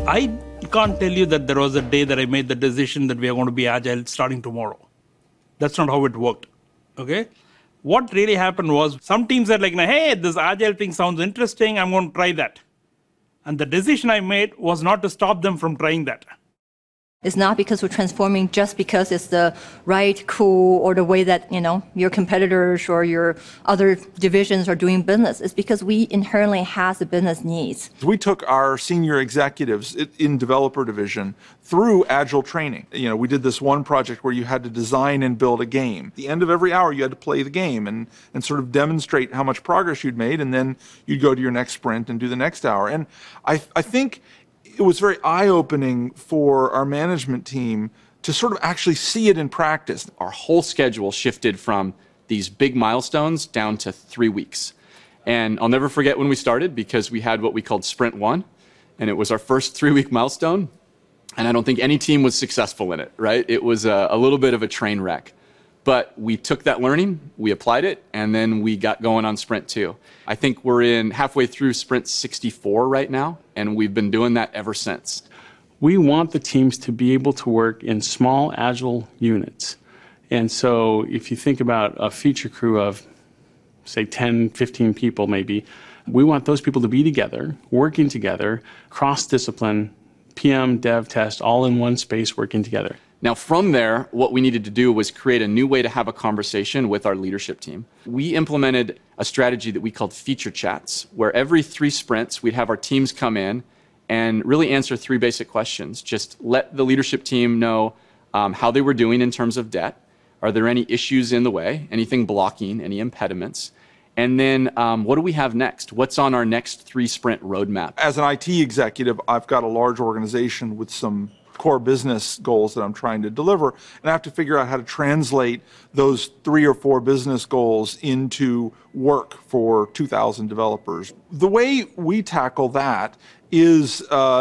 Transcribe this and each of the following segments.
I can't tell you that there was a day that I made the decision that we are going to be agile starting tomorrow. That's not how it worked. Okay? What really happened was some teams said like, hey, this agile thing sounds interesting. I'm going to try that. And the decision I made was not to stop them from trying that. It's not because we're transforming just because it's the right, cool, or the way that, your competitors or your other divisions are doing business. It's because we inherently have the business needs. We took our senior executives in developer division through agile training. We did this one project where you had to design and build a game. At the end of every hour, you had to play the game and sort of demonstrate how much progress you'd made, and then you'd go to your next sprint and do the next hour. And I think it was very eye-opening for our management team to sort of actually see it in practice. Our whole schedule shifted from these big milestones down to 3 weeks. And I'll never forget when we started, because we had what we called Sprint 1, and it was our first 3-week milestone. And I don't think any team was successful in it, right? It was a little bit of a train wreck. But we took that learning, we applied it, and then we got going on Sprint 2. I think we're halfway through Sprint 64 right now, and we've been doing that ever since. We want the teams to be able to work in small, agile units. And so if you think about a feature crew of, say, 10, 15 people maybe, we want those people to be together, working together, cross-discipline, PM, dev, test, all in one space working together. Now, from there, what we needed to do was create a new way to have a conversation with our leadership team. We implemented a strategy that we called feature chats, where every 3 sprints, we'd have our teams come in and really answer 3 basic questions. Just let the leadership team know how they were doing in terms of debt. Are there any issues in the way? Anything blocking? Any impediments? And then what do we have next? What's on our next 3-sprint roadmap? As an IT executive, I've got a large organization with some core business goals that I'm trying to deliver, and I have to figure out how to translate those 3 or 4 business goals into work for 2,000 developers. The way we tackle that is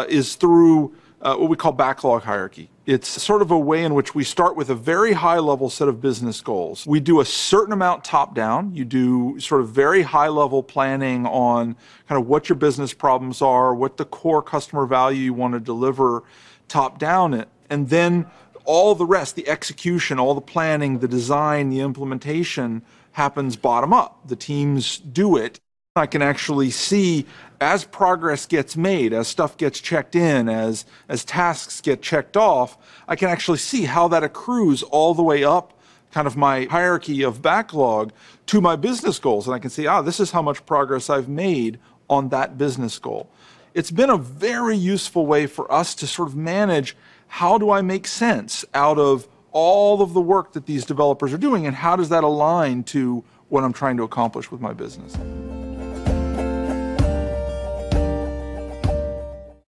through what we call backlog hierarchy. It's sort of a way in which we start with a very high-level set of business goals. We do a certain amount top-down. You do sort of very high-level planning on kind of what your business problems are, what the core customer value you want to deliver top-down, and then all the rest, the execution, all the planning, the design, the implementation happens bottom-up. The teams do it. I can actually see as progress gets made, as stuff gets checked in, as tasks get checked off, I can actually see how that accrues all the way up kind of my hierarchy of backlog to my business goals. And I can see, this is how much progress I've made on that business goal. It's been a very useful way for us to sort of manage how do I make sense out of all of the work that these developers are doing, and how does that align to what I'm trying to accomplish with my business.